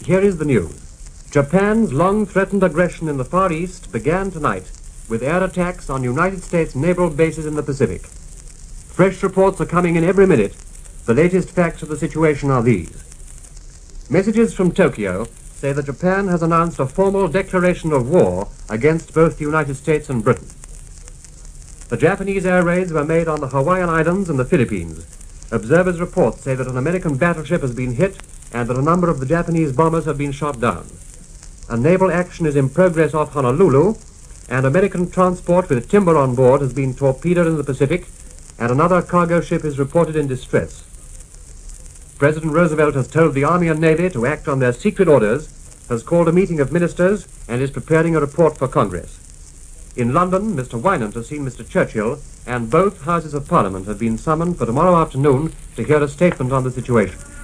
here is the news. Japan's long-threatened aggression in the Far East began tonight with air attacks on United States naval bases in the Pacific. Fresh reports are coming in every minute. The latest facts of the situation are these. Messages from Tokyo say that Japan has announced a formal declaration of war against both the United States and Britain. The Japanese air raids were made on the Hawaiian Islands and the Philippines. Observers' reports say that an American battleship has been hit and that a number of the Japanese bombers have been shot down. A naval action is in progress off Honolulu, and American transport with timber on board has been torpedoed in the Pacific, and another cargo ship is reported in distress. President Roosevelt has told the Army and Navy to act on their secret orders, has called a meeting of ministers, and is preparing a report for Congress. In London, Mr. Wynant has seen Mr. Churchill, and both Houses of Parliament have been summoned for tomorrow afternoon to hear a statement on the situation.